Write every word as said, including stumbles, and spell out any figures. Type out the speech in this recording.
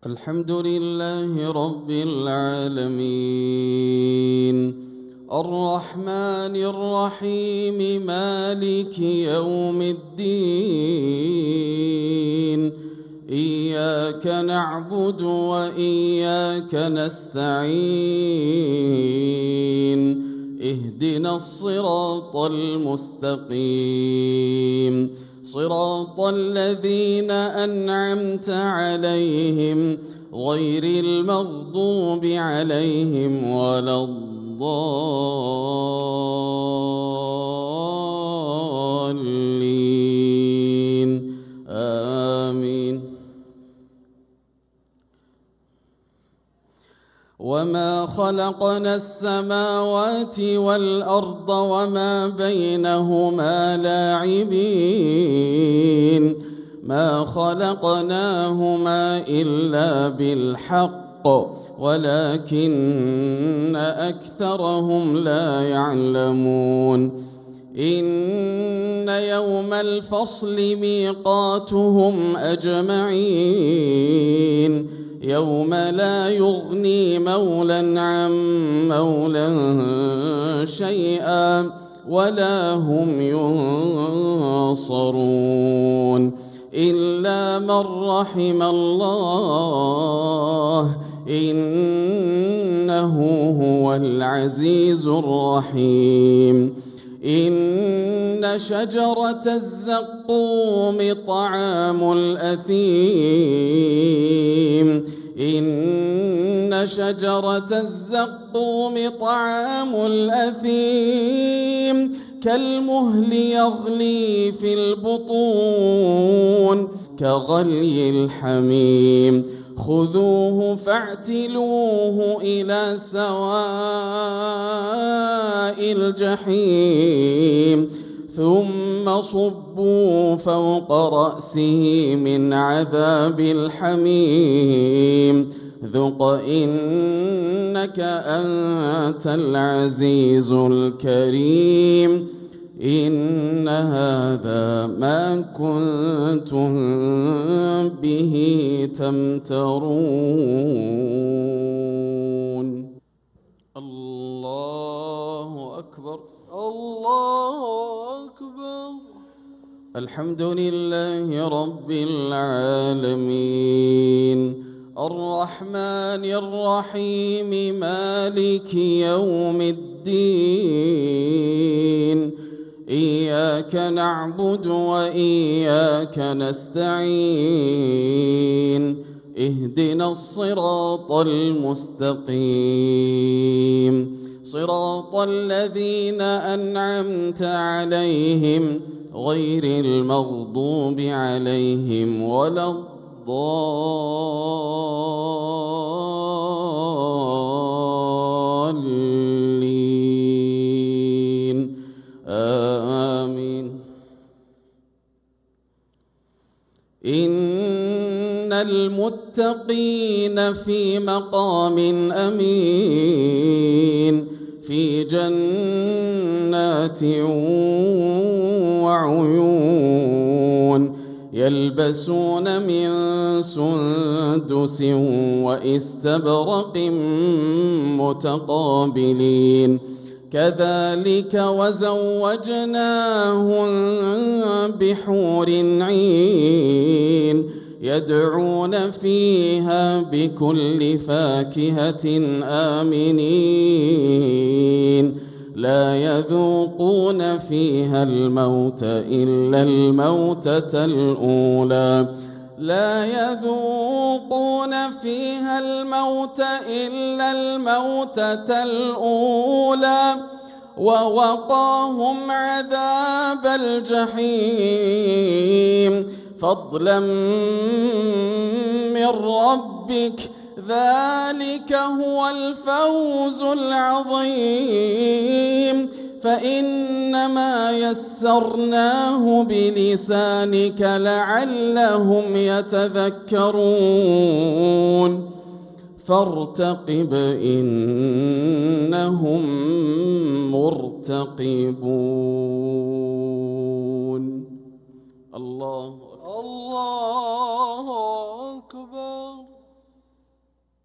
الحمد لله رب العالمين الرحمن الرحيم مالك يوم الدين إياك نعبد وإياك نستعين اهدنا الصراط المستقيم صراط الذين أنعمت عليهم غير المغضوب عليهم ولا الضالين آمين. وما خلقنا السماوات والأرض وما بينهما لاعبين ما خلقناهما إلا بالحق ولكن أكثرهم لا يعلمون. إن يوم الفصل ميقاتهم أجمعين يوم لا يغني مولى عن مولى شيئا ولا هم ينصرون إلا من رحم الله إنه هو العزيز الرحيم. إن شجرة الزقوم طعام الأثيم إن شجرة الزقوم طعام الأثيم كالمهل يغلي في البطون كغلي الحميم خذوه فاعتلوه إلى سواء الجحيم ثم صبوا فوق رأسه من عذاب الحميم ذق إنك أنت العزيز الكريم. إن هذا ما كنتم به تمترون. الله أكبر الله أكبر. الحمد لله رب العالمين الرحمن الرحيم مالك يوم الدين إياك نعبد وإياك نستعين اهدنا الصراط المستقيم صراط الذين أنعمت عليهم غير المغضوب عليهم ولا الضالين آمين. إن المتقين في مقام أمين في جنات وعيون يلبسون من سندس وإستبرق متقابلين كذلك وزوجناهم بحور عين يدعون فيها بكل فاكهة آمنين لا يذوقون فيها الموت إلا الموتة الأولى لا يذوقون فيها الموت إلا الموتة الأولى ووقاهم عذاب الجحيم فضلا من ربك ذلك هو الفوز العظيم. فإنما يسرناه بلسانك لعلهم يتذكرون فارتقب إنهم مرتقبون. الله